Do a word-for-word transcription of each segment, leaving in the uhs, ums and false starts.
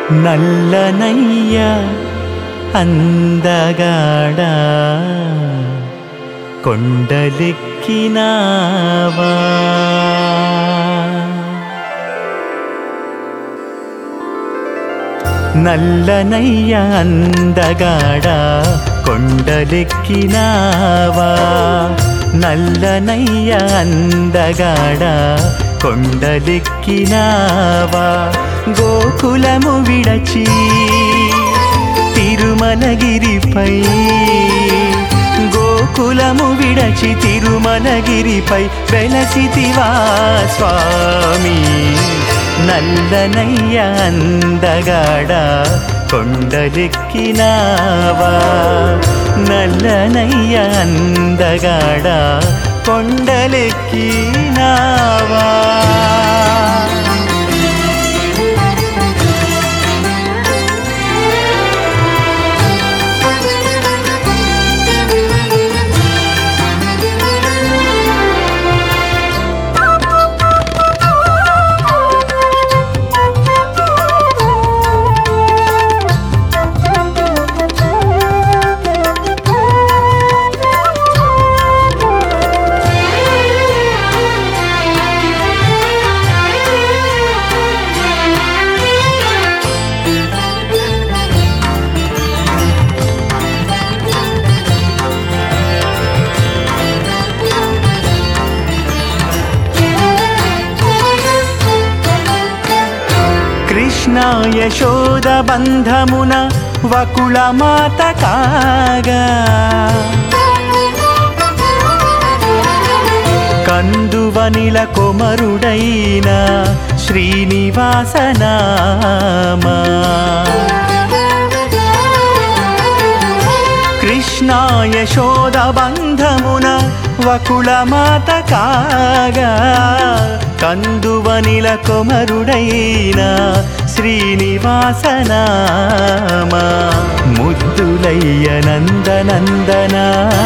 నల్లనయ్య అందగాడా కొండలెక్కినావా నల్లనయ్య అందగాడా కొండలెక్కినావా నల్లనయ్య అందగాడా కొండలెక్కినావా గోకులము విడచి తిరుమలగిరిపై గోకులము విడచి తిరుమలగిరిపై వెలసితివా స్వామి నల్లనయ్య అందగాడా కొండలెక్కినావా నల్లనయ్య అందగాడా కొండలెక్కినావా కృష్ణ యశోద బంధమున వకుళమాత కాగా కందువనిల కొమరుడైన శ్రీనివాసనామా కృష్ణ యశోద బంధమున వకుళమాత కాగా కందువనిల కొమరుడైన శ్రీనివాసనామా ముద్దులయ్య నందనందనా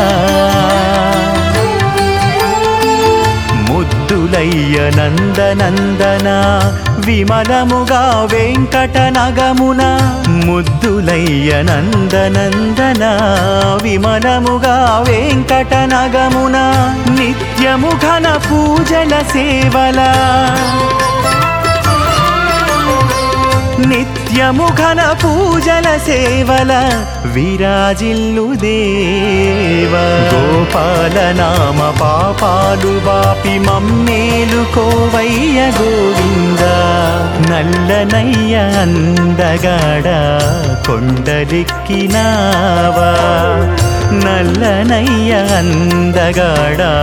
ముద్దులయ్య నందనందనా విమలముగా వెంకటనగమున ముద్దులయ్య నందనందనా విమలముగా వెంకటనగమున నిత్యము ఘన పూజల సేవల నిత్యము ఘన పూజల సేవల విరాజిల్లు దేవా గోపాల నామ పాపాలు బాపి మమ్మేలు కోవయ్య గోవింద నల్లనయ్య అందగాడా కొండలెక్కినావా నల్లనయ్య అందగాడా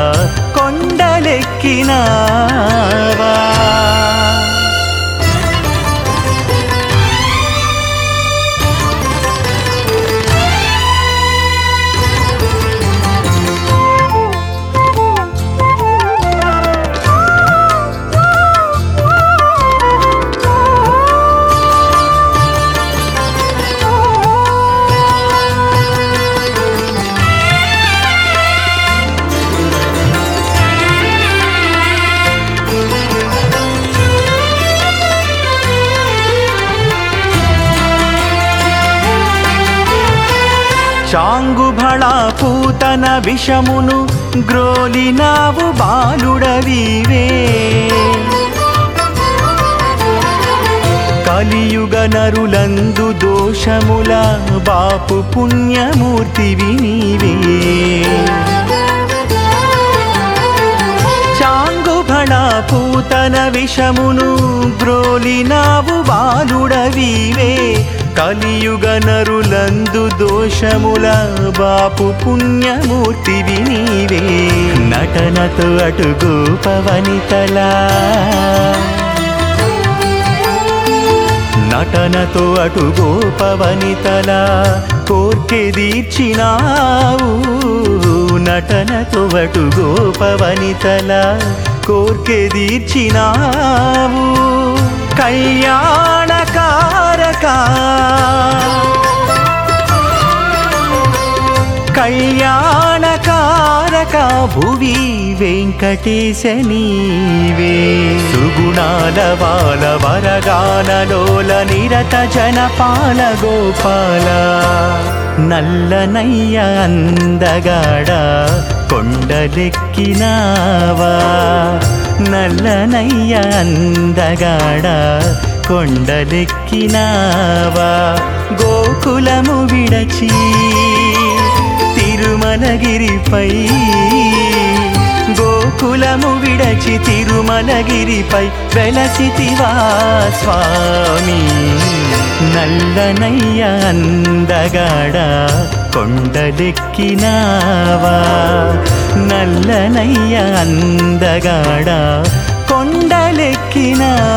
కొండలెక్కినావా చాంగుభళా పూతన విషమును గ్రోలినావు బాలుడవీవే కలియుగ నరులందు దోషముల బాపు పుణ్యమూర్తివి నీవే చాంగుభళా పూతన విషమును గ్రోలినావు బాలుడవీవే కలియుగ నరులందు దోషముల బాపు పుణ్యమూర్తివి నీవే నటనతో అటు గోపవనితలా నటనతో అటు గోపవనితలా కోర్కె తీర్చినావు నటనతో అటు గోపవనితలా కోర్కె తీర్చినావు కళ్యాణకారక కళ్యాణకారక భువి వెంకటేశ నీవే సుగుణాల బాల వరగానలోల నిరత జనపాల గోపాల నల్లనయ్య అందగాడ కొండలెక్కినావా నల్లనయ్య అందగాడ కొండలెక్కినావా గోకులము విడచి తిరుమలగిరిపై గోకులము విడచి తిరుమలగిరిపై వెలసితివా స్వామి నల్లనయ్య అందగాడ కొండలెక్కినావా నల్లనయ్య అందగాడ కొండలెక్కినావా